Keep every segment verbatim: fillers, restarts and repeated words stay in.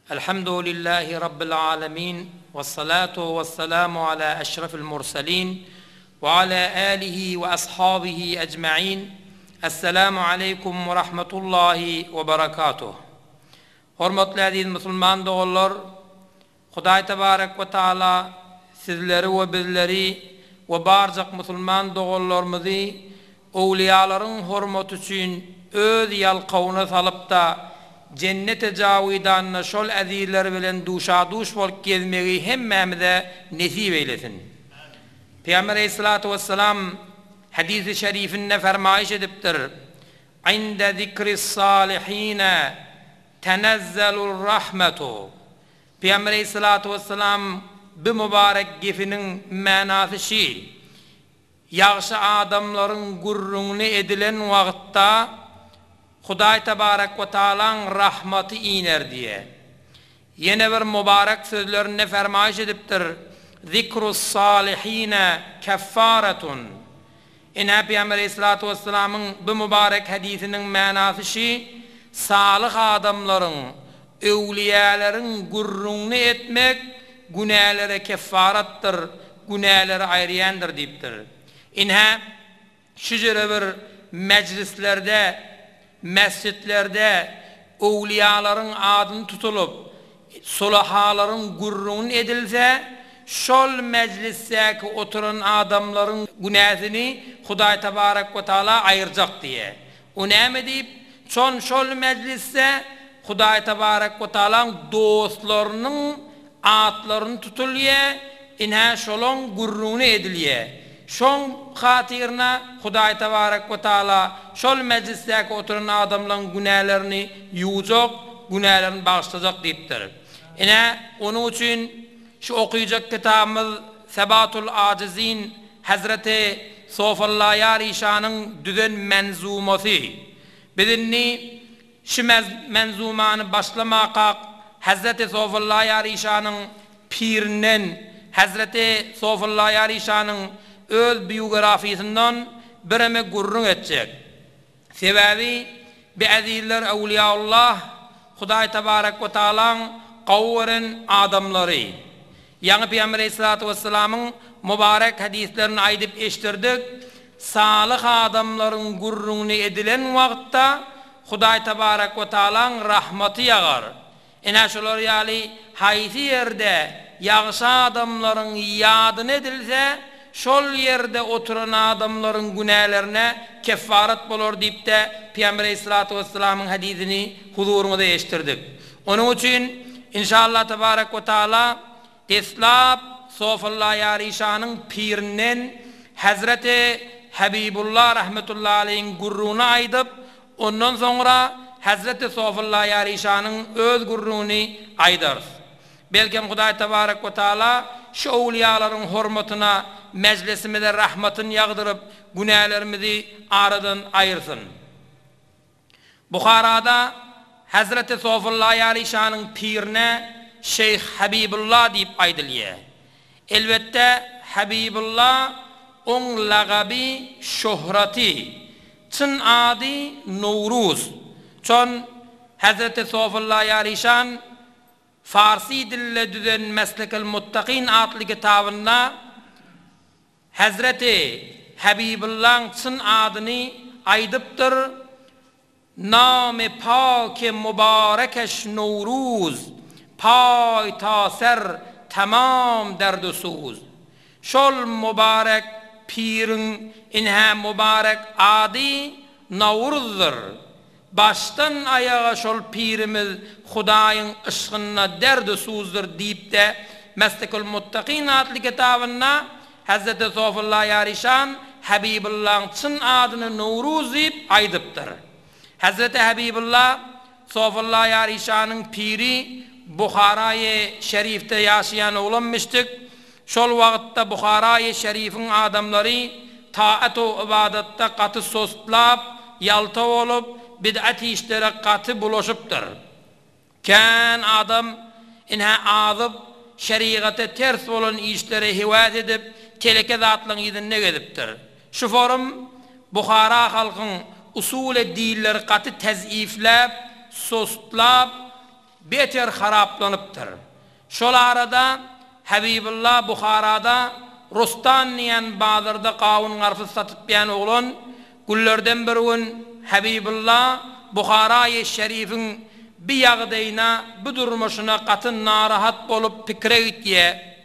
Elhamdülillahi Rabbil alemin. Vessalatu vesselamu ala eşrefil mursalin. Ve ala alihi ve ashabihi ecma'in. Esselamu aleykum ve rahmetullahi ve berekatuh. Hormatly aziz musulman dogallar, Hudaý tebarek we taala sizleri we bizleri we barjak musulman dogallarymyzy awliyalaryň hormaty üçin öz ýalkawyna salyp da cennete jawidanna şol azizler bilen duşa-duş bolup gezmegi hemmemize nesip eylesin. Peygamber Aleyhissalatu vesselam hadis-i şerifinde fermayiş edipdir. İnde zikris salihine tenezzelur rahmetu. Peygamber Aleyhissalatu vesselam bu mübarek gefinin manasy şi. Yaxşı adamların gurrunu edilen wagtda Hudaý tebarek ve taalaň rahmaty iner diye. Yine bir mübarek sözlerine fermayiş edipdir. Zikrus salihine keffaretun. Ine Peygamber Aleyhissalatu vesselam'ın bu mübarek hadisinin manasy şi, salih adamların, ewliýalaryň gurrunu etmek günählere keffaratdyr, günählere aýrýandyr diýipdir. Ine şu jere bir meclislerde, mescitlerde ewliýalaryň adyny tutulup, solahalaryň gurrunu edilse, şol meclisteki oturan adamların günahını Hudaý tebarek ve taala ayıracak diye. O näme deyip, çon şol mecliste Hudaý tebarek ve taalaň dostlarynyň atlaryny tutulýa, ine şolon gurrunu edilýä. Şon hatyrına Hudaý tebarek ve taala şol meclisteki oturan adamların günahlarını yuwjak, günahlarını bağışlayacak diýipdir. Ine onun üçin şu okuyacak kitabımız Sebatul Acizin Hazreti Sofullah Yarişan'ın düzen menzuması. Bizinni şu menzumanı başlamaka Hazreti Sofullah Yarişan'ın pirinden Hazreti Sofullah Yarişan'ın öz biyografisinden birime gurrun edecek. Sebebi bi azizler evliyaullah Hudaý tebarek ve taalaň gawran adamları. Yani Peygamber Aleyhissalatu vesselam'ın mübarek hadislerini aýdyp eştirdik. Salih adamların gurrunu edilen wagtda Hudaý tebarek ve taalaň rahmaty ýagar. Ene şolar ýaly haýsy ýerde ýagşy adamların ýadyny edilse, şol ýerde oturan adamların günahlarına keffarat bolar diýip de Peygamber Aleyhissalatu vesselam'ın hadisini huzuruňyza eştirdik. Onun üçin inşallah tebarek ve taala Teslap Sofullah Yarişan'ın pirinden Hazreti Habibullah rahmetullahi aleyhin gurrunu aýdyp, ondan sonra Hazreti Sofullah Yarişan'ın öz gurrunu aýdar. Belkem Hudaý tebarek ve taala şu awliyalaryň hormatyna meclisimizde rahmatyn ýagdyryp, günahlarymyzy aradan aýyrsyn. Buharada Hazreti Sofullah Yarişan'ın pirine Şeyh Habibullah diýip aýdylýar. Elbette Habibullah on lagaby şöhraty, çyn ady Nowruz. Çon Hazreti Sofullah Yarişan Farsi dille düzen Meslekil Muttaqin adly kitabynda Hazreti Habibullah'ın çyn adyny aýdypdyr. Name pak-ı mübarekeş Nowruz, pay ta ser tamam derdusuz. Şol mübarek pirin inha mübarek adi Nowruzdur. Baştan ayağa şol pirimiz Hudaýyň ışgyna derdusuzdur diýip de Mestekul Muttaqin adly kitabynda Hazreti Sofullah Yarişan Habibullah'ın çyn adyny Nowruz diýip aýdypdyr. Hazreti Habibullah Sofullah Yarişan'ın piri Buhara-y Şerif'te yaşayan olanmıştık. Şol wagtda Buhara-y Şerif'in adamları taat o ibadette katı soslap, yalta olup, bid'at işlere katı bulaşıptır. Kan adam inha azyp şeriate ters bolan işlere hiwat edip, teleke zatlyň ýerine gedipdir. Şu forum Buhara halkyň usul-i diller katı teziflep, soslap, beter haraplanıptır. Şol arada Habibullah Bukhara'da Rustan niyen Bağdır'da qawun garfı satıp biyan oğlun güllerden bir gün Habibullah Bukhara-i Şerif'in bir yağdayına, bir durmuşuna katın narahat bolup pikre gittiye.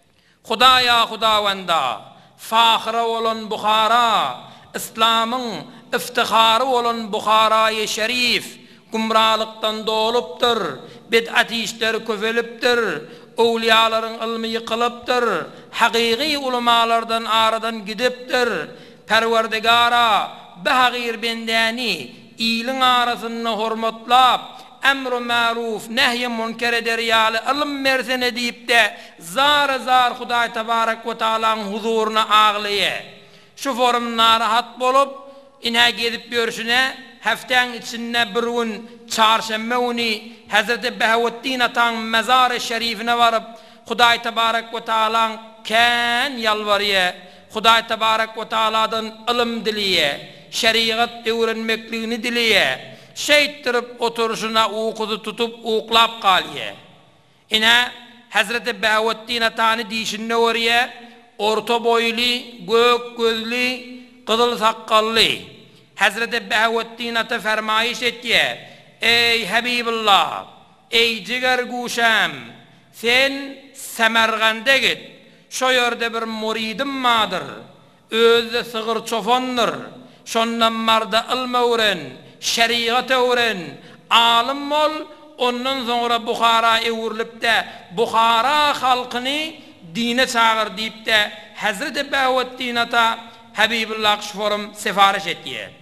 Hudaya hudavanda, fakhra olan Bukhara, İslam'ın iftiharı olan Bukhara-i Şerif, gumralıktan doluptur, bid'at işler köfeliptir, awliyaların ilmi yıkılıptır, hakiki ulamalardan aradan gidiptir, Perverdigara, behagir bendani, iyilin arasını hormatlap, emr-i maruf, nehy-i münker eder yali ilm mersene deyip de zar zar Huday Tebarek ve Teala'nın huzuruna ağlıya. Şu forum narahat bolup, ina gedip görüşüne, haftan içinde bir gün çarşamba günü Hazreti Behavettin Atan mezar-ı şerifine varıp Huday Tebarek ve Teala'nın kan yalvarıya, Huday Tebarek ve Teala'dan ilim diliye, şeriat öğrenmekliğini diliye, şeyttirip oturuşuna uykuzu tutup uyuklap kaliye. Ina Hazreti Behavettin Atan'ı dişinne oraya, orta boylu, gök gözlü, kızıl sakallı. Hazreti Behavettin Ata fermayiş ettiye, ey Habibullah, ey ciger guşam, sen Semergand'a git, şu yerde bir muridim vardır, özde sığır çofandır, şondan marda ilme öğren, şeriat öğren, alim ol, ondan sonra Bukhara'ya uğurlup da Bukhara halkını dine çağır deyip de Hazreti Behavettin Ata Habibullah şuforum sefariş ettiye.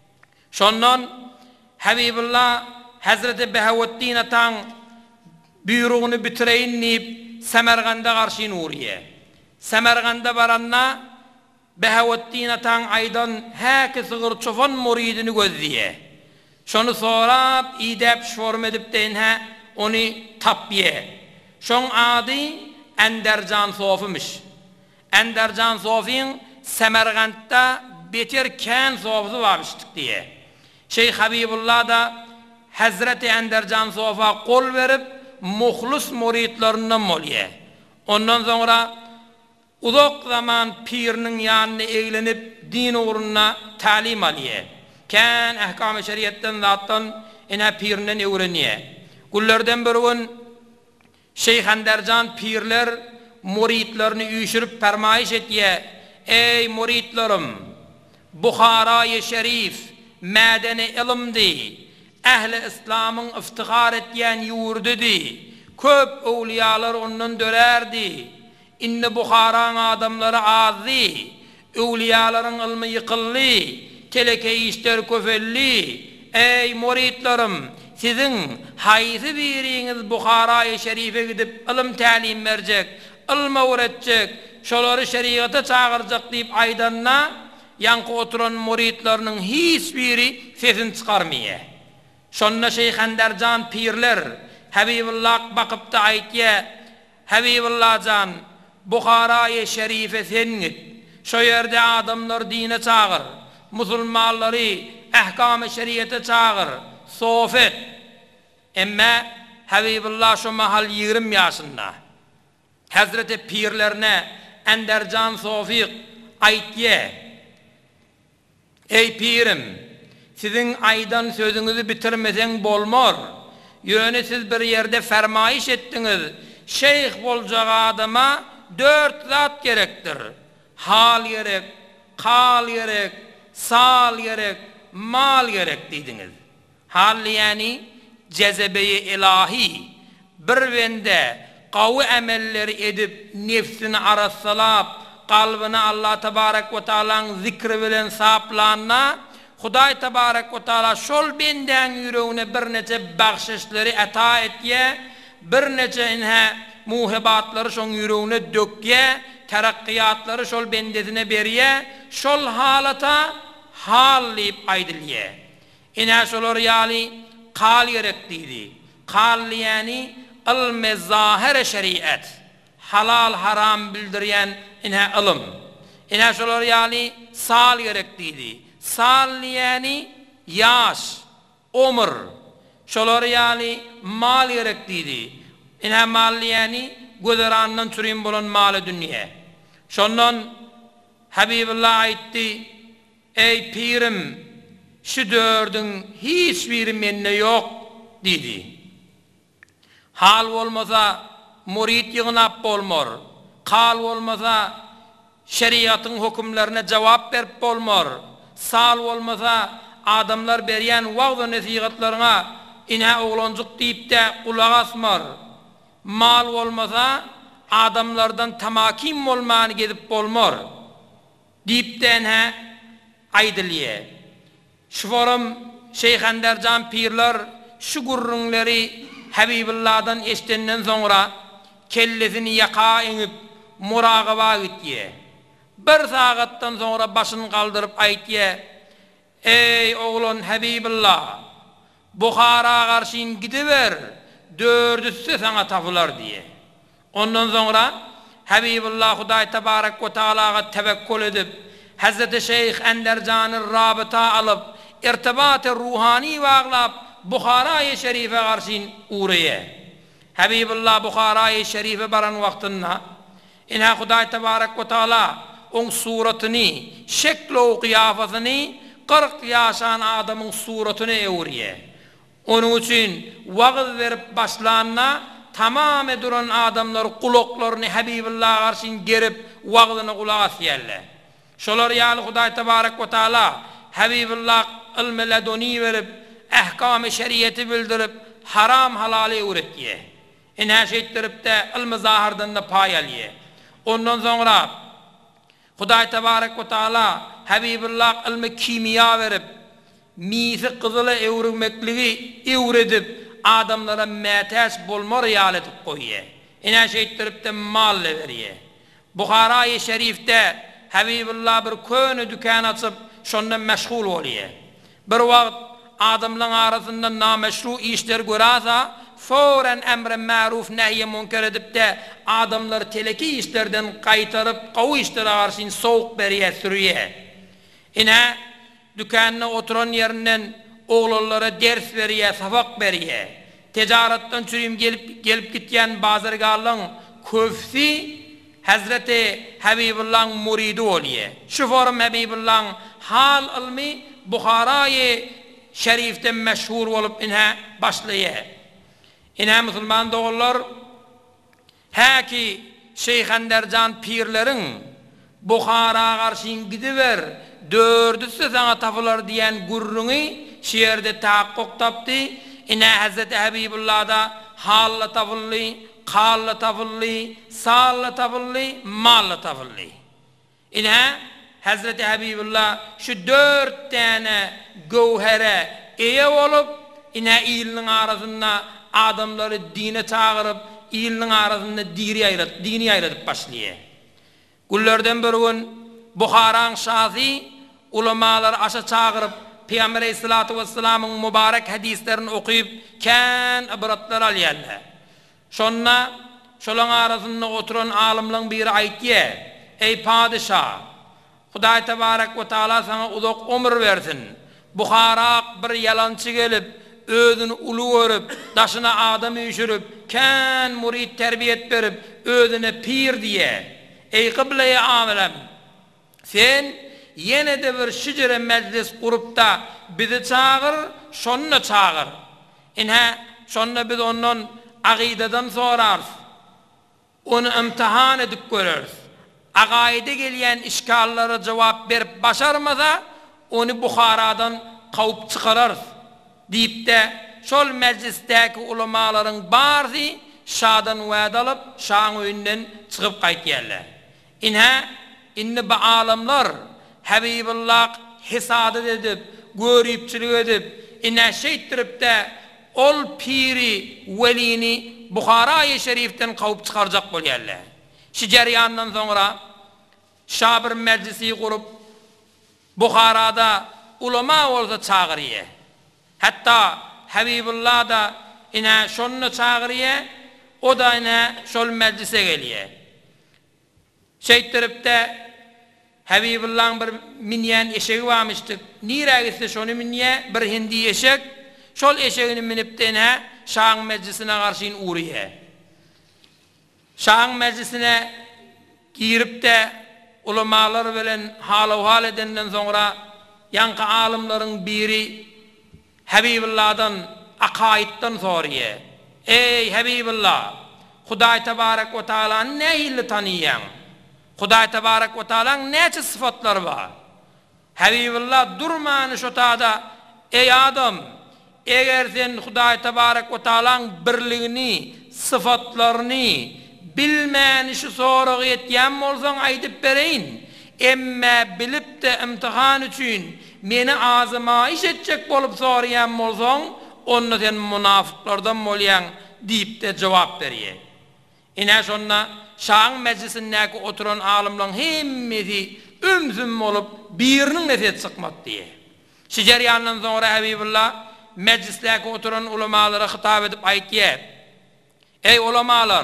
Şondan Habibullah Hazreti Behavettin Ata'nın buyruğunu bitireyin deyip Semergand'a karşı uğruye. Semergand'a baranna Behavettin Ata'nın aydan haki sığır çofan muridini gözleye. Şonu sorap, idep şform edip de inha onu tapye. Şon adı Endercan Sofi'miş. Endercan Sofi'nin Semergand'da beter kan Sofi'si varmıştık diye. Şeyh Habibullah da Hazreti Endercan Sofi'ye kol verip muhlus muridlerinden moliye. Ondan sonra uzak zaman pirinin yanına eğlenip din uğruna talim aliye. Kan ahkam-ı şeriyetten zattan ina pirinden öğreniye. Gullerden bir gün Şeyh Endercan pirler muridlerini uyuşurup fermayiş ettiye. Ey muridlerim, Bukhara-i Şerif madeni ilimdi, ehli İslam'ın iftihar ettiyen yurdudu, köp evliyalar ondan dölerdi. İnne Bukhara'nın adamları azdı, evliyaların ilmi yıkıllı, teleke işler köfelli. Ey muridlerim, sizin haysi biriniz Bukhara-i Şerif'e gidip ilim talim verecek, ilme öğretecek, şoları şeriata çağıracak deyip aydanna yankı oturan muridlerinin hiçbiri sesini çıkarmıyor. Şonna Şeyh Endercan pirler Habibullah bakıp da aytiye, Habibullah can Bukhara-i Şerif'e sen git, şu yerde adamlar dine çağır, Müslümanları ahkam-ı şeriyete çağır, sohbet. Ama Habibullah şu mahal yirmi yaşında. Hazreti pirlerine Endercan Sofi aytiye, ey pirim, sizin aydan sözünüzü bitirmesen bolmor. Yönü siz bir yerde fermayiş ettiniz. Şeyh bolacak adama dört zat gerektir. Hal gerek, kal gerek, sal gerek, mal gerek dediniz. Hal yani cezebe-i ilahi. Bir bende kavi emelleri edip nefsini arassalap, kalbini Allah Tebarek ve Teala'nın zikri bilen saplanna, Huday Tebarek ve Teala şol benden yüreğine bir nece bahşişleri ata etye, bir nece inha muhibatları şol yüreğine dökye, terakkiyatları şol bendesine beriye, şol halata halleyip aydilye. İnha şolor yali kal gerekliydi. Kal yani ilme zahir şeriat, halal haram bildiriyen inha ilim. İnha şolor yali sal gerekliydi. Sal yani yaş, ömür. şolar ýaly mal gerekdiydi. Ine mal ýani gözerandan türün bolan maly dünýä. Şondan Habibullah aýtdy: "Ey pirim, şu dördüň hiç biri mende ýok" dedi. Hal bolmasa murid ýygnap bolmar. Kal bolmasa şeriatyň hukmlaryna jogap berip bolmar. Sal bolmasa adamlar berýän wagty nasihatlaryna ine oglanjyk diýip-de kulak asmar. Mal bolmasa adamlardan tamakim bolmany gedip bolmar. Diýip-de ne aýdylýa. Şuwaram Şeyh Enderjan pirler şu gurrunlary Habibullah'dan eşdenden soňra kellesini yaka eňip muragaba gitdi. Bir sagatdan soňra başyny galdyryp aýtdy: "Ey oglan Habibullah, Buhara garşyn gidiber, dördüsü sana tapylar" diye. Ondan soňra Habibullah Hudaý tebarek we taalaga tevekkül edip Hazreti Şeyh Enderjany rabita alyp irtibat ruhani baglap Buhara-y Şerife garşyn uğraya. Habibullah Buhara-y Şerife baran wagtynda ina Hudaý tebarek we taala on suratyny, şeklo kıyafatyny kırk ýaşan adamyň suratyny ewriye. Onun üçin wagt berip başlanna tamam duran adamlar kulaklaryny Habibullah garşyn gerip wagtyny kulak asýarlar. Şolar ýaly Hudaý tebarek we taala Habibullah ilmi leduni berip ahkam-ı şeriatı bildirip haram halali öğretdiye. Ine şeýtirip-de ilmi zahirden da pay alýe. Ondan soňra Hudaý tebarek we taala Habibullah ilmi kimya berip misi gyzyly ewrümekligi ewredip adamlara mätäş bolmar ýaly etip goýýar. Ine şeýtirip-de mal berýär. Buhara-y Şerifde Habibullah bir köni dükän açyp şondan meşgul bolýar. Bir wagt adamlaryň arasynda nameşru işler görasa foren emre ma'ruf nahy munkar edip-de adamlar teleki işlerden gaýtaryp gawy işlere garşy sowuk berýär sürýär. Ine dükanyna oturan ýerinden oglanlara ders berýär, sabak berýär. Tijaratdan çürüm gelip gelip gitýän bazargalyň köpsi Hazreti Habibullah'ın muridi bolýar. Şu forum Habibullah'ın hal ilmi Buhara-y Şerif'ten meşhur olup ine başlaýar. Ine musulman dogullar haki Şeyh Enderjan pirleriň Buhara garşyn gidiber, dördüsü sana tapylar diýen gurruny şeýerde tahakkuk tapdy. Ine Hazreti Habibullah'da halla tapylly, kalla tapylly, salla tapylly, malla tapylly. Ine Hazreti Habibullah şu dört tane gowhere eýe bolup ine ilniň arasynda adamlary dine çagyryp ilniň arasynda diri aýrat, dini aýratyp başlaýar. Gullerden bir gün Buharaň şahy ulamalar aşa çagyryp Peygamber Aleyhissalatu vesselamyň mübarek hadislerini okuyup kän ibratlar alýarlar. Şonna şolaň arasynda oturan alymlaryň biri aýtdy: "Ey padişah, Hudaý tebarek we taala sana uzak ömür bersin. Buhara bir yalançy gelip özüni ulu görüp, daşyna adam üşürüp, kän murid terbiýet berip, özüne pir diye. Ey kıble-i amilem, sen yine de bir şicre meclis kurup da bizi çağır, şonna çağır. Inha şonna biz ondan aqideden sorarız. Onu imtihan edip görürüz. Aqaide gelýän işgallara jogap berip başarmasa, onu Buhara'dan kawup çıkararız. Diýip-de şol meclisdäki ulamalaryň barzy şadan wa'da alyp, şaň öýünden çykyp gaýtýarlar. Inha inni bu alamlar Habibullah hisadat edip, görüpçilik edip, inha şeýtirip-de ol piri welini Buhara-y Şerifden kawup çıkarjak bolýarlar. Şu jaryandan soňra şabir meclisi kurup Buhara'da ulama bolsa çagyrýar. Hatta Habibullah da ina şonu çagyrýar, o da ina şol meclise gelýär. Şeýtirip-de Habibullah'ın bir minýän eşegi varmışdyk. Nire gitse şonu minýär, bir hindi eşek. şol eşeğini minip dene Şah'ın meclisine karşıyın uğruye. Şah'ın meclisine girip de ulamalar bilen halı hal edenden sonra yankı alimlerin biri Habibullah'dan akaidden soruyor. Ey Habibullah, Huday Tebarek ve Teala'nın ne illi tanıyan? Huday Tebarek ve Teala'nın neçe sıfatları var? Habibullah durmanı şu tada, ey adam, eğer sen Huday Tebarek ve Teala'nın birliğini, sıfatlarını bilmeyeni şu soruğu etyen olsan aydıp bereyin. Emme bilip de imtihan için meni ağzıma iş edecek bolup soruyan olsan, onu sen münafıklardan molyan deyip de cevap veriyor. İne sonra Şah'ın meclisindeki oturan alimlerin hemmeti ümzüm olup birinin nefes çıkmadı diye. Şu ceryandan sonra Habibullah meclisteki oturan ulamalara hitap edip aytiye. Ey ulamalar,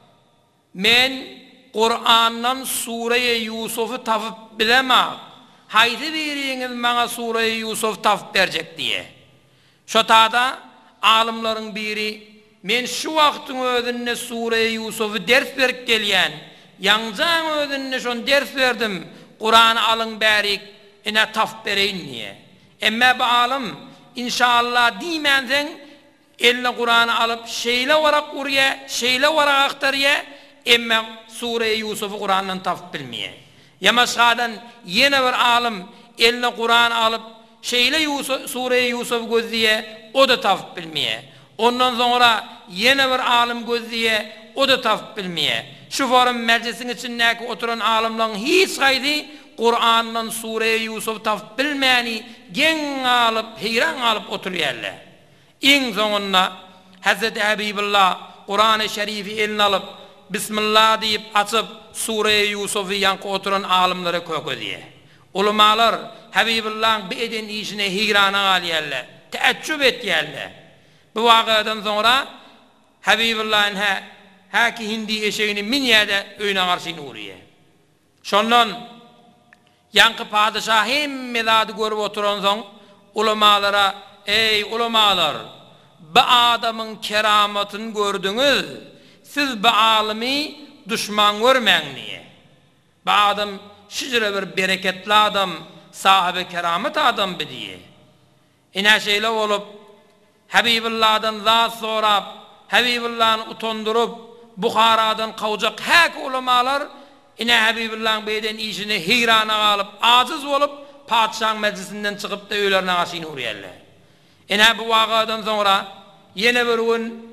men Kur'an'dan Sure-i Yusuf'u tafıp bilemem. Haydi biriniz bana Sure-i Yusuf tafıp verecek diye. Şu tada alimlerin biri, men şu vaktin özünne Sure-i Yusuf'u ders verip gelyen, yancan özünne şon ders verdim, Kur'an'ı alın berik, ine tafıp vereyin diye. Emme bu alim, inşallah diymenden, eline Kur'an'ı alıp şeyle varak urye, şeyle varak aktarye, emme Sure-i Yusuf'u Kur'an'dan tafıp bilmeye. Yamaşkadan yine bir alim eline Kur'an alıp şeyle Yusuf, Sure-i Yusuf gözleye, o da tafıp bilmeye. Ondan sonra yine bir alim gözleye, o da tafıp bilmeye. Şu forum meclisin içindeki oturan alimlerin hiç gaydi Kur'an'dan Sure-i Yusuf tafıp bilmeyeni gen alıp, heyran alıp oturuyorlar. En sonunda Hazreti Habibullah Kur'an-ı Şerif'i eline alıp Bismillah deyip açıp Sure-i Yusuf'u yankı oturan alimlere koku diye. Ulamalar Habibullah'ın bir eden işine higrana aliyerler, teəccüb etiyerler. Bu vakıdan sonra Habibullah'ın ha, ha ki hindi eşeğini min yerde öyüne karşıyına uğruyor. Şondan yankı padişah hem medadı görüp oturan son ulamalara, ey ulamalar, bu adamın keramatını gördünüz, siz bu alimi düşman görmeyin niye? Bu adam şicre bir bereketli adam, sahibi keramet adam bir diye. İne şeyle olup Habibullah'dan zat sorap, Habibullah'ını utondurup Bukhara'dan kavacak hak ulamalar ine Habibullah'ın beyden işini hiyrana alıp aciz olup padişahın meclisinden çıkıp da öylerine karşıyına uğrayarlar. İne bu vakadan sonra yine bir gün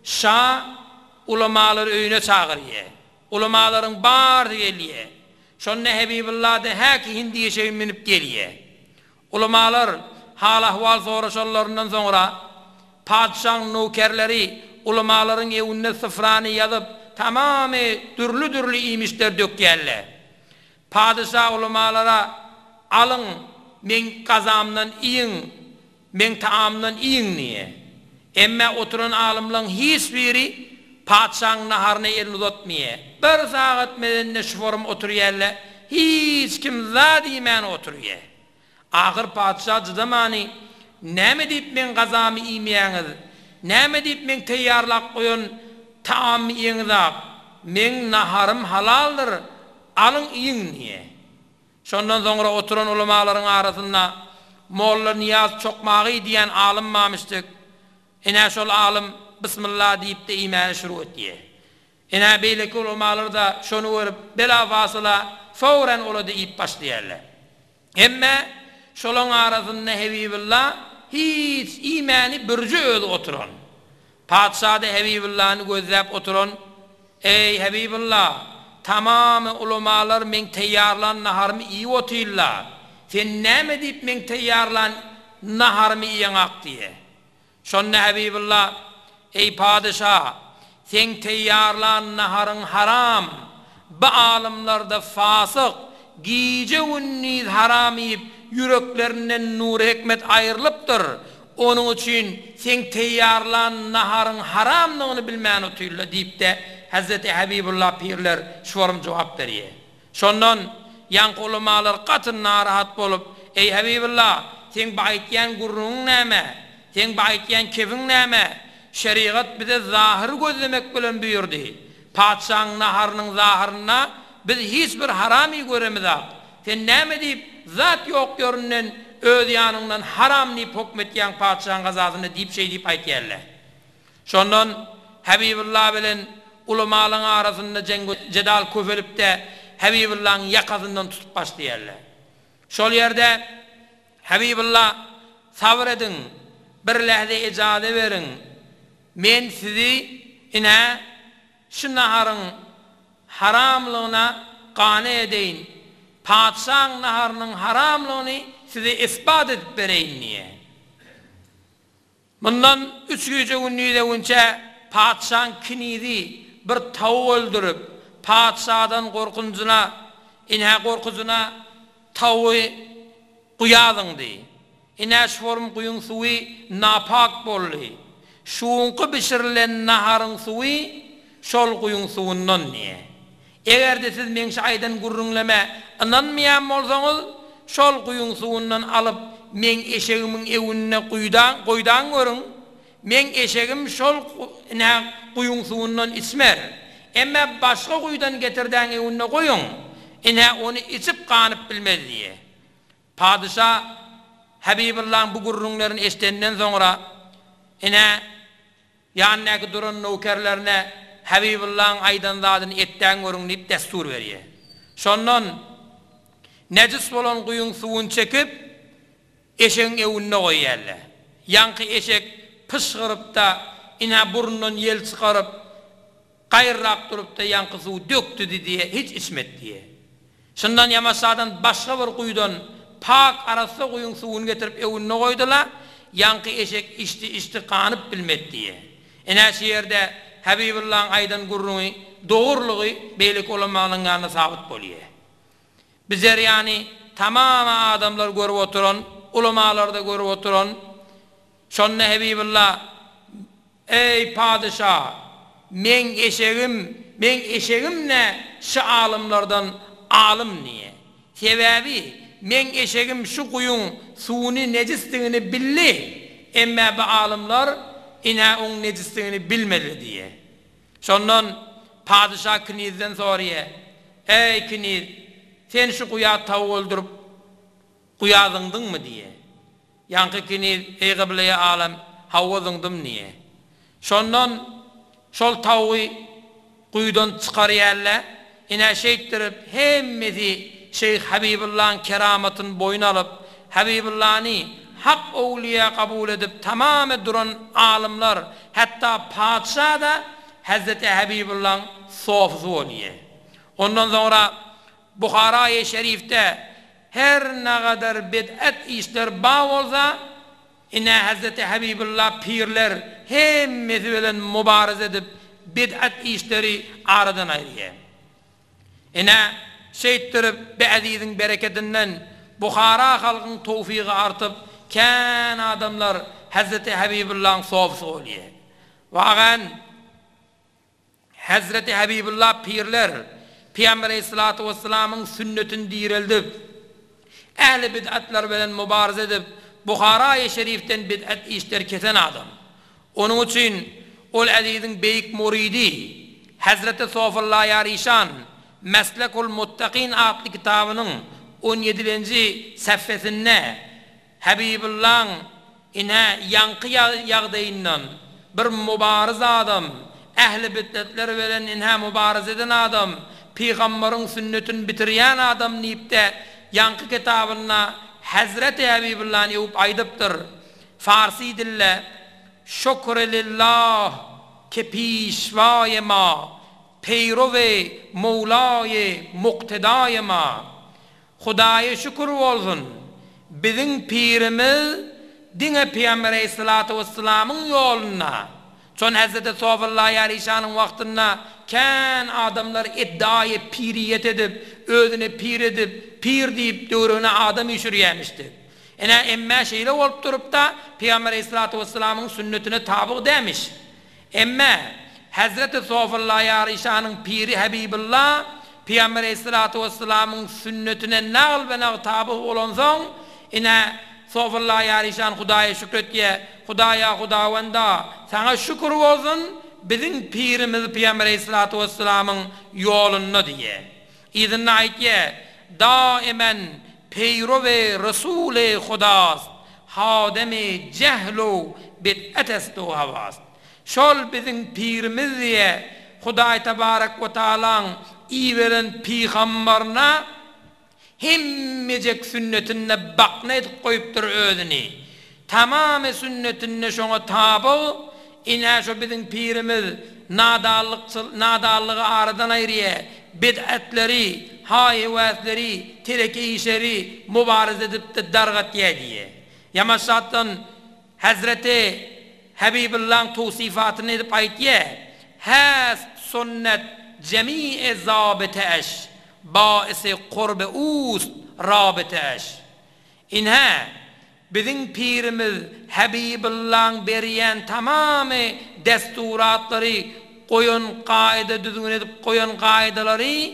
Şah ulamaları öyüne çağırıyor. Ulamaların bağırdı geliyor. Şonne Habibullah da haki hindiye şey minip geliyor. Ulamalar hal ahval soruşanlarından sonra padişahın nökerleri ulamaların evine sıfranı yazıp tamamı türlü türlü imişler dökkerler. Padişah ulamalara alın men kazamdan iyin, men taamdan iyin niye? Emme oturan alimlerin hiçbiri padişahın naharını elini uzatmıyor. Bir saat medenine şu forum oturuyorlar. Hiç kim zadimen oturuyor. Ahir padişah cıdamani ne deyip men gazamı iyimeyeniz, ne deyip men teyyarlak koyun taamı iyiniz, men naharım halaldır, alın iyin niye? Şondan sonra oturan ulamaların arasında Molla Niyaz Çokmağı diyen alim mamıştık. Ine şol alim Bismillah deyip de imanı şuru ettiye. Ine beyleki ulamalar da şonu verip bela fasıla fauren ola deyip başlayarlar. Emme şolun arasında Habibullah hiç imanı bürcü öldü oturan. Padişah da Habibullah'ını gözlep oturan. Ey Habibullah, tamamı ulamalar men teyyarlan naharımı iyi otuyla. Sen ne mi deyip men teyyarlan naharımı iyi yanak diye. Şonne Habibullah, ey padişah, sen teyyarlan naharın haram, bu alimlerde fasık, gece günniz haram yiyip yüreklerinden nur hikmet ayrılıptır. Onun için sen teyyarlan naharın haramlığını bilmeyen otuyla deyip de Hazreti Habibullah pirler şuvarım cevap veriyor. Şondan yankı ulamalar katın narahat bolup, ey Habibullah, sen bayityen gurrun neme? Sen baytyan kefin näme? Şeriat bize zahir gözlemek bilen buyurdy. Padşahın naharının zahirine biz hiç bir harami göremizak. Sen näme diýip zat yok görünen öz yanından haram diýip hukmetýän padşahın gazasyny diýip şey diýip aýtýarlar. Şondan Habibullah bilen ulamalyň arasynda jedal köpelip de Habibullah'ın yakasından tutup başlaýarlar. Şol ýerde Habibullah sabr edin, bir lähze ijade berin. Men sizi ine şu naharın haramlığına qane edeyin. Padşahın naharının haramlığını size ispat edip bereyin diye. Bundan üç gece günlüğü de önce padşahın kinidi bir tavuğu öldürüp padşahdan korkuncuna, ine korkucuna tavuğu kuyadın diye. Ine şform kuyun suyu napak bollu. Şuunqı pişirilen naharın suyu şol kuyun suyundan niye? Eğer de siz menşe aydan gurrunleme inanmayan bolsaňyz şol kuyun suyundan alıp men eşegimin evine kuydan koydan görün. Men eşegim şol ne kuyun suyundan içmer. Emme başka kuydan getirden evine koyun. Ine onu içip kanıp bilmez diye. Padişah Habibullah'ın bu gurrunların eştenden sonra ine yanındaki duran nökerlerine Habibullah'ın aydan zadını etten görün deyip destur veriyor. Şondan necis bolan kuyun suyun çekip eşeğin evine koyuyorlar. Yankı eşek pışkırıp da ine burnundan yel çıkarıp gayrrak durup da yankı suyu döktü diye hiç içmet diye. Şundan yamasadan başka bir kuyudan pak arası kuyun suyunu getirip evine koydular. Yankı eşek içti içti kanıp bilmet diye. Ene şu yerde Habibullah'ın aydan gurrunu doğurluğu beylik olamalının yanına sabit boluyor. Bizler yani tamam adamlar görüp oturan, ulamalar da görüp oturan, şonne Habibullah ey padişah men eşegim men eşegim ne şu alimlerden alim niye? Sebebi men eşegim şu kuyun suyunu necisliğini billi, emme bu alimler ina on necisliğini bilmeli diye. Şondan padişah Kniz'den soruyor, ey Kniz sen şu kuya tavuğu öldürüp kuyadındın mı diye. Yankı Kniz ey kıbleye alem havvadındım niye. Şondan şol tavuğu kuyudan çıkarıyarlar, ina şeyttirip hemmeti Şeyh Habibullah'ın keramatın boyun alıp Habibullah'ını hak ovliya kabul edip tamamen duran alimler, hatta padişah da Hazreti Habibullah'ın sofisi oluyor. Ondan sonra Bukhara-i Şerif'te her ne kadar bid'at işler bağ olsa yine Hazreti Habibullah pirler hemmeti bilen mübarez edip bid'at işleri aradan ayırıyor. Yine şeyttirip be'didin bereketinden Bukhara halkın tevfiki artıp kan adamlar Hazreti Habibullah'ın sofisi oluyor. Vağan Hazreti Habibullah pirler Peygamber Aleyhissalatu vesselam'ın sünnetini dirildi. Ehli bid'atlar bilen mübarez edip Bukhara-i Şerif'ten bid'at işler kesen adam. Onun için ol azizin beyik muridi Hazreti Sofullah Yarişan Meslekul Muttaqin adlı kitabının on yedinci seffesinde Habibullah'ın ine yankı yağdayından bir mübarez adam, ehli bid'atler veren inha mübarez eden adam, Peygamberin sünnetini bitiriyen adam deyip de yankı kitabına Hazreti Habibullah'ın yuvp aydıptır. Farsi dille şükrelillah ke pişvay ma peyrove Mevla'yı muktedâ ma. Hudaya şükür olsun. Bizim pirimiz dine Peygamber Aleyhissalatu vesselam'ın yoluna. Son Hazreti Sofullah Yarişan'ın vaktinde kan adamlar iddiayı piriyet edip, özüne pir edip, pir deyip dövrüne adam işürüyemişti. Ene emme şeyle olup durup da Peygamber Aleyhissalatu vesselam'ın sünnetine tabi demiş. Emme Hazreti Sofullah Yarişan'ın piri Habibullah Peygamber Aleyhissalatu vesselam'ın sünnetine nağıl ve nağıl tabi olan son ine Sofallah yarişan Hudaya şükretiye, Hudaya Hudavanda, sana şükür olsun, bizim pirimiz Peygamber Aleyhissalatu vesselam'ın yolunu diye. İzinle aytiye, daimen peyro ve Resul-i Hudas, hademi cehlu bid'atestu havas. Şol bizim pirimiz diye, Huday Tebarek ve Teala'nın iyi veren peygamberine hemmecek sünnetine bakne edip koyuptur özünü. Tamamı sünnetine şuna tabi, ina şu bizim pirimiz nadallık, nadallığı aradan ayrıya, bid'atleri, hayvetleri, tereke işleri mübarez edip de dargat diye. Yamaşattan Hazreti Habibullah'ın tavsifatını edip aytiye, has sünnet cemi'i zabite eş, baisi kurbe ust rabite eş. İnha bizim pirimiz Habibullah'ın beriyen tamamı desturatları, koyun kaide düzgün edip koyun kaideleri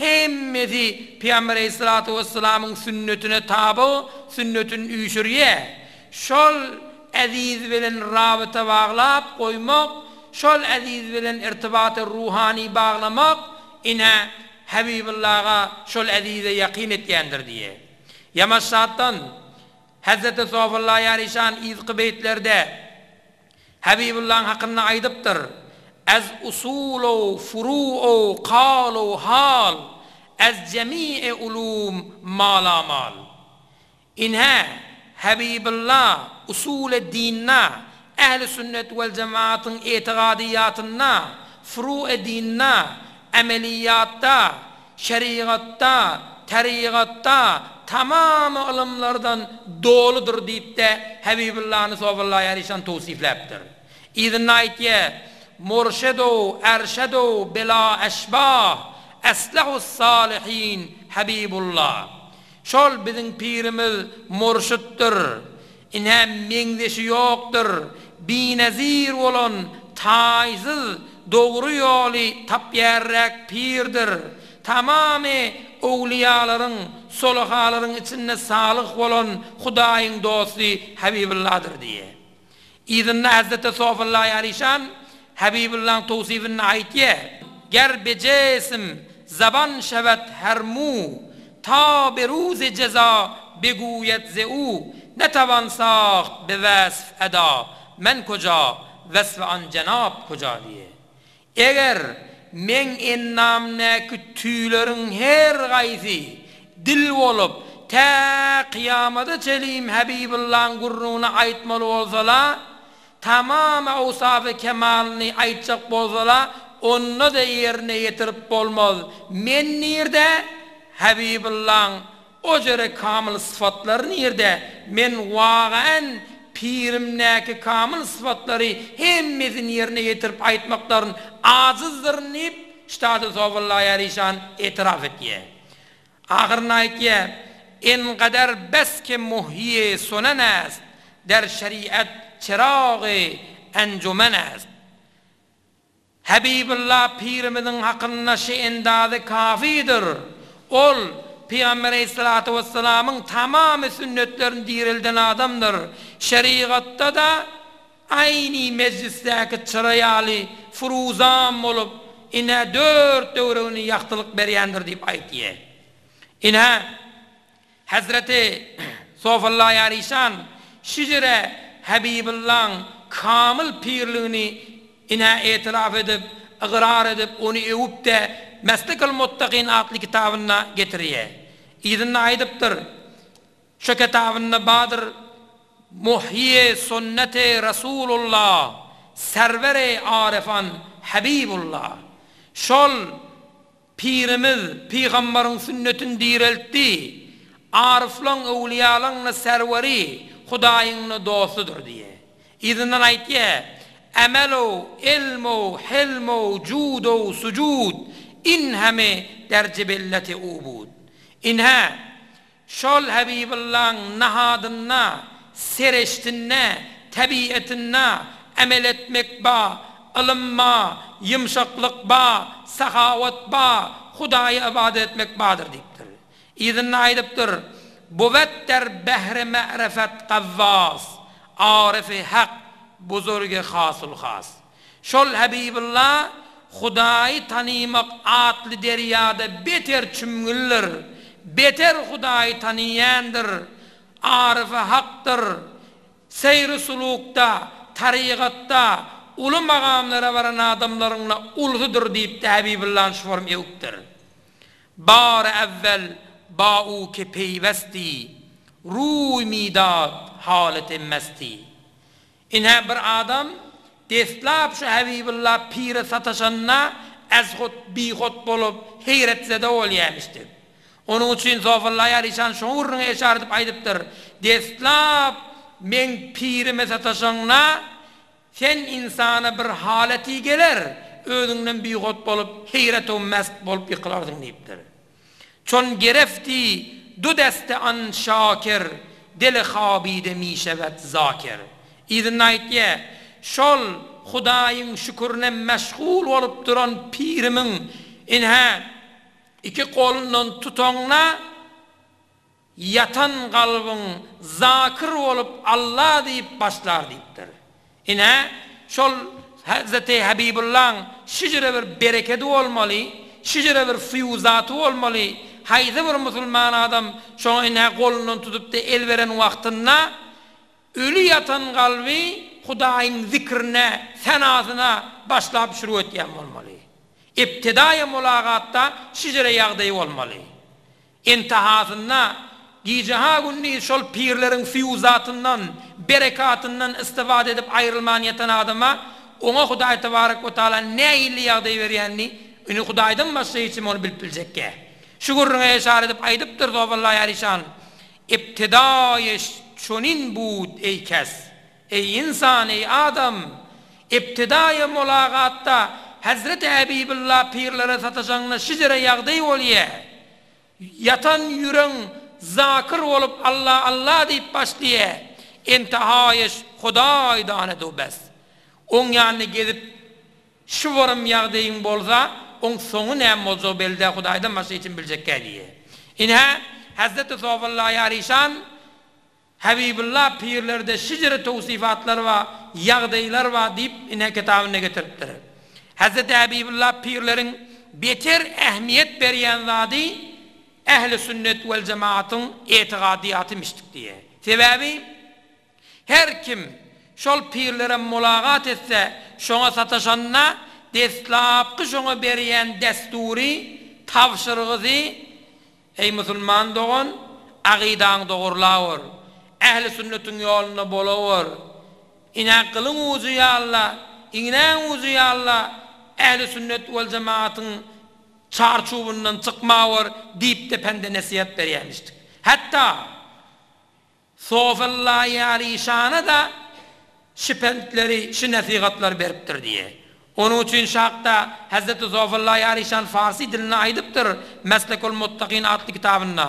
hemmeti Peygamber Aleyhissalatu vesselam'ın sünnetine tabi, sünnetin üşürüye. Şol aziz bilen rabıta bağlap koymak, şol aziz bilen irtibatı ruhani bağlamak, ina Habibullah'a şol azize yakin etkendir diye. Yamaşattan Hazreti Sofallah yarişan izqi beytlerde Habibullah'ın hakkında aydıptır. Az usulu, furu'u, qalu, hal, az cemi'i ulum malamal. İnha Habibullah usul-i dinna, ehl-i sünnet vel cemaatın itikadiyatına, furu-i dinna, ameliyatta, şeriatta, tariqatta tamamı ilimlerden doludur deyip de Habibullah'ın Sofallah yarişan tavsifleptir. İzinle aytiye, murşedu, erşedu, bila eşbah, eslahu salihin Habibullah. Şol bizim pirimiz murşittir. İnhem mengdeşi yoktur. Binezir olan taizsiz doğru yolu tapyerrek pirdir. Tamamı awliyaların, solahaların içinde sağlık olan Hudayın dostu Habibullah'dır diye. İzinle Hazreti Sofallah yarişan Habibullah'ın tavsifine aytiye, ger becesim zaban şevet hermu, ta beruz ceza beguyet ze'u, netavan sağ be vasf eda, men koca vasf an cenab koca diye. Eğer men ennamnaki tüylerin her gaysi dil olup ta kıyamada çeliyim Habibullah'ın gurruna aytmalı olsalar, tamam avsaf-ı kemalini aytacak bolsalar, onu da yerine getirip olmaz. Men nerede? Habibullah'ın o jere kamil sıfatları nerede? Men vağen pirimneki kamil sıfatları hemmesini yerine getirip aytmakların azizdir deyip Üstad-ı Sofallah yarişan itiraf ettiye. Ahirine aytiye, en kadar beske muhyiye sunan است der şeriat çırağı encumen است. Habibullah pirimizin hakkında şeyindadı kafidir. Ol Peygamber Aleyhissalatu vesselam'ın tamamı sünnetlerini dirilden adamdır. Şeriatta da aynı meclisteki çırayali furuzam olup ina dört dövrünü yaktılık beriyendir deyip aytiye. İna Hazreti Sofallah yarişan şicre Habibullah'ın kamil pirliğini ina itiraf edip, ıqrar edip, onu evip de Meslik-ül Muttaqin adlı kitabına getiriye. İzinle aydıptır. Şu kitabına badır muhyi sünneti Resulullah, serveri arifan Habibullah. Şol pirimiz peygamberin sünnetin diriltti. Ariflan evliyalan serveri Hudayın dostudur diye. İzinden aytiye, emelu, ilmu, hilmu, cudu, sucud, inhemi der cibilleti ubud. İnha şol Habibullah'ın nahadına, sereştinne, tabiatinne amel etmek ba, ilim ba, yumşaklık ba, sahavat ba, Hudaya ibadet etmek badır deyiptir. İzinle aydıptır. Buvetler behre me'refet kavvas. Arifi hak buzurge hasul has. Şol Habibullah Hudayı tanımak atlı deryada beter çümgüller. Beter Hudayı tanıyandır. Arifi haktır. Seyr-i sulukta, tarikatta, ulu makamlara varan adamlarınla ulhudur deyip de Habibullah'ın şu form evktir. Bar evvel ba'u ke peyvesti, ruy midad haleti mesti. İnhe bir adam deslab şu Habibullah pire sataşanına ezhut bihut bolup heyretzede olyamıştır. Onun için Zafirullah Yarişan şoğurunu eşar edip aydıptır. Deslab men pirime sataşanına sen insana bir haleti gelir, özünden bihut bolup heyret o mest bolup yıkılardın deyiptir. Çon gerefti du deste an şakir, deli habide mişevet zakir. İzin aytye, şol Hudayın şükürüne meşgul olup duran pirimin inhe iki kolundan tutonla yatan kalbin zakir olup Allah deyip başlar deyiptir. İnhe şol Hazreti Habibullah'ın şicre bir bereketi olmalı, şicre bir fiyuzatı olmalı. Haydi bir Müslüman adam şu inhe kolundan tutup da el veren vaktinde ölü yatan kalbi Hudayın zikrine, senasına başlayıp şuru etken olmalı. İptidai mulagatta şicre yağdayı olmalı. İntihasında gicaha günni şol pirlerin fiyuzatından, berekatından istifade edip ayrılman yatan adama ona Huday Tebarek ve Teala ne illi yağdayı veriyenni ünü Huday'dan başka için onu bilip bilecekke. Şükürüne eşar edip aydıptır Zafirullah Yarişan. İptidai çonin bud ey kes. Ey insan, ey adam, İptidai mulagatta Hazreti Habibullah pirlere sataşanına şicre yağdayı oluyor. Yatan yüren zakir olup Allah Allah deyip başlıyor. İntihayış Huday danedu bes. On yanına gelip şu varım yağdayın bolsa, on sonu ne olsa belde Huday'dan başka için bilecek geliyor. İnhe Hazreti Zafirullah Yarişan Habibullah pirlerde şicre tevsifatlar var, yağdaylar var deyip inhe kitabına getiriptir. Hazreti Habibullah pirlerin beter ehmiyet beriyen zadi ehl-i sünnet vel cemaatın etiqadiyatı miştik diye. Sebebi her kim şol pirlere mulagat etse şona sataşanına deslapkı şona beriyen desturi tavşırgızı ey Müslüman doğun aqidan doğurlawır. Ehl-i sünnetin yoluna bolawır. İne kılın uzu ya Allah, inen uzu ya Allah, ehl-i sünnet vel cemaatın çarçubundan çıkmawır deyip de pende nasihat beriymiştik. Hatta Zafirullah Yarişan'a da şipentleri, şu nasihatlar beriptir diye. Onun için şakta Hazreti Zafirullah Yarişan Farsi diline aydıptır Meslekul Muttaqin adlı kitabında.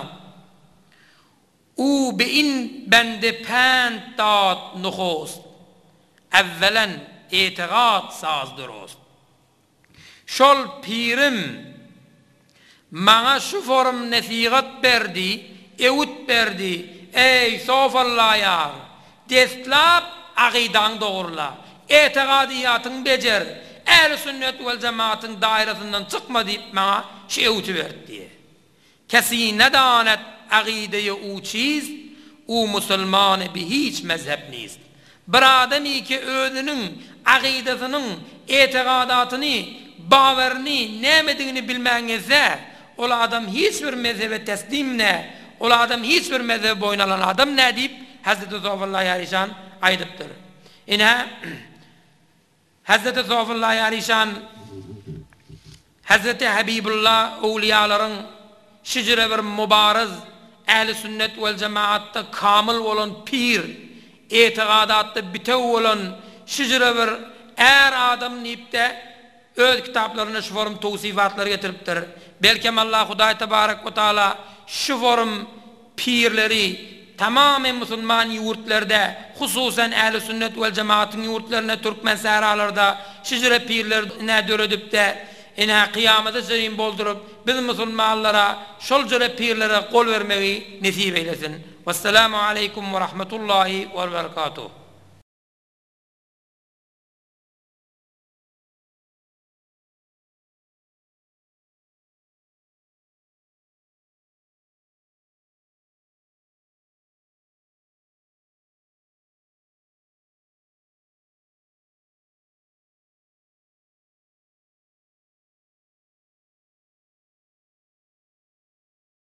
U bein bende pent dad nukhust. Evvelen itiqad saz durust. Şol pirim bana şu form nasihat berdi, evut berdi. Ey Zafirullah yar, deslap aqidan doğurla, etiqadiyatın becer, ehl-i sünnet vel cemaatın dairesinden çıkma deyip bana şu evutu verdi diye. Kesi ne danet aqideye u çiz, u musulmanı bi hiç mezhep niz. Bir ademi ki özünün aqidesinin etiqadatını, baverini, nemediğini bilmenize, o adam hiçbir mezhebe teslim ne, o adam hiçbir mezhebe boynalan adam ne deyip Hazreti Zafirullah Yarişan aydıptır. Yine Hazreti Zafirullah Yarişan Hazreti Habibullah evliyaların şicre bir mübarız ehl-i sünnet vel cemaatta kamil olan pir etiqadatta bitev olan şicre bir er adam deyip de öz kitaplarına şu form tevsifatları getiriptir. Belki Allah Huday Tebarek ve Teala şu form pirleri tamamen Müslüman yurtlarda, hususen ehl-i sünnet vel cemaatın yurtlarına, Türkmen sahralarda şicre pirlerine döredip de ina kıyamete serin boldurup biz musulmanlara şol jöle pirlere kol vermeyi nasip eylesin. Vesselamu aleykum ve rahmetullahi ve berekatuhu.